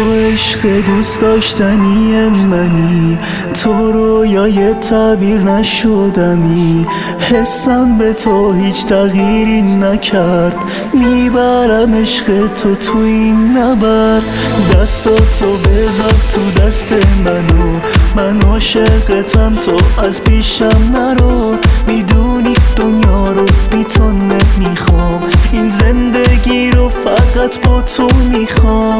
تو عشق دوست داشتنی منی، تو رویای تعبیر نشدمی. حسم به تو هیچ تغییری نکرد، میبرم عشق تو این نبرد. دستاتو بذار تو دست منو، من عاشقتم تو از پیشم نرو. میدونی دنیا رو بی تو نمیخوام، این زندگی رو فقط با تو میخوام.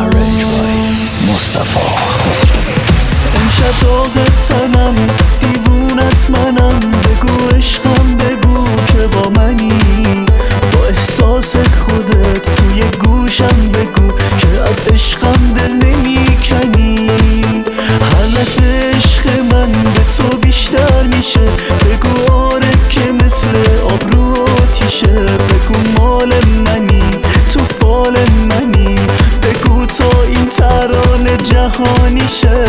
مصطفی امشب داغ تنم، دیوونت منم. بگو عشقم، بگو که با منی. با احساس خودت توی گوشم بگو که از عشقم دل نمیکنی. حالت عشق من به تو بیشتر میشه، بگو آره که مثل آب رو آتیشه. بگو مال منی، تو فال منی. بگو تا این ترانه جهانی شه.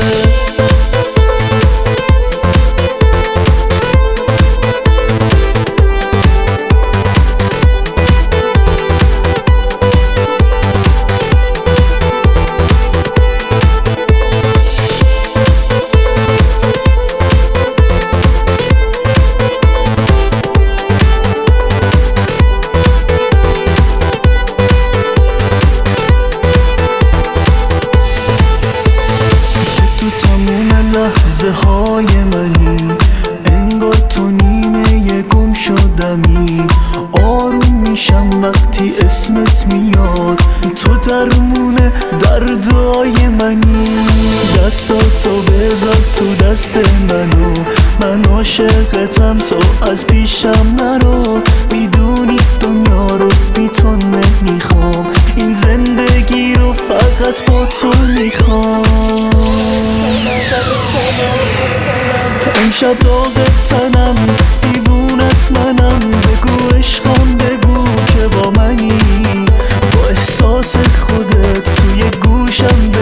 لحظه های منی، انگار تو نیمه گم شدمی. آروم میشم وقتی اسمت میاد، تو درمون دردای منی. دستاتو بذار تو دست منو، من عاشقتم تو از پیشم نرو. میدونی دنیا رو بی تو نمیخوام، این زندگی رو فقط با تو میخوام. امشب داغ تنم، دیوونت منم. بگو عشقم، بگو که با منی. با احساس خودت توی گوشم